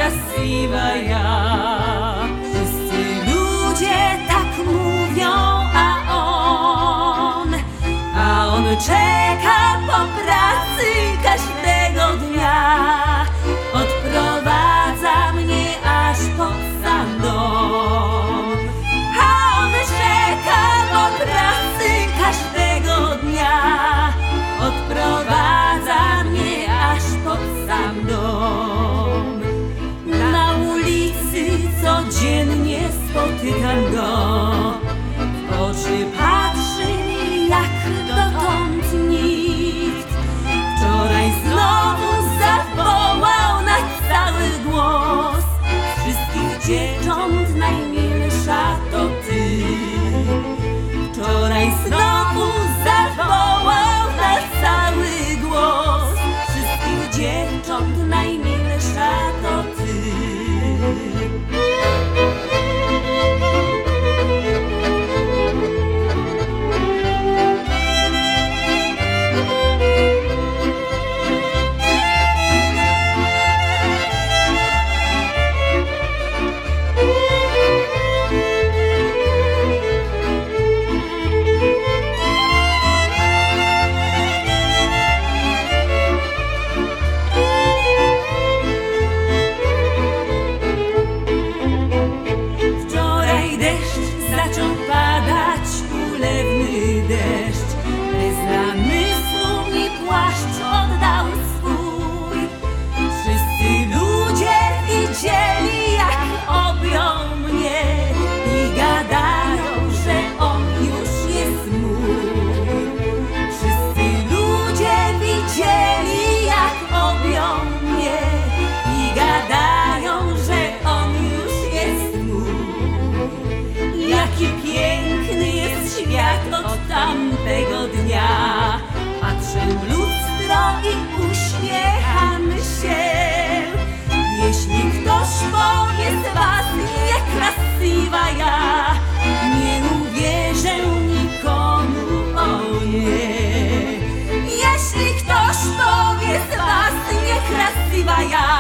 niekrasiwa ja. Wszyscy ludzie tak mówią, a on czeka po pracy każdego dnia. Odprowadza mnie aż pod sam dom. A on czeka po pracy każdego dnia. Odprowadza mnie aż pod sam dom. Na ulicy codziennie spotykam go. W oczy patrzy mi jak dotąd nikt. Wczoraj znowu zawołał na cały głos: wszystkich dziewcząt najmilsza to ty. Wczoraj znowu zawołał na cały głos: wszystkich dziewcząt najmilsza to ty. Zaczął padać ulewny deszcz. Bez namysłu mi płaszcz oddał swój. Wszyscy ludzie widzieli, jak objął mnie i gadają, że on już jest mój. Wszyscy ludzie widzieli, jak objął mnie i gadają, że on już jest mój. Jaki piękny jest świat od tamtego dnia. Patrzę w lustro i uśmiecham się. Jeśli ktoś powie z was niekrasiwa ja, nie uwierzę nikomu, o nie. Jeśli ktoś powie z was niekrasiwa ja,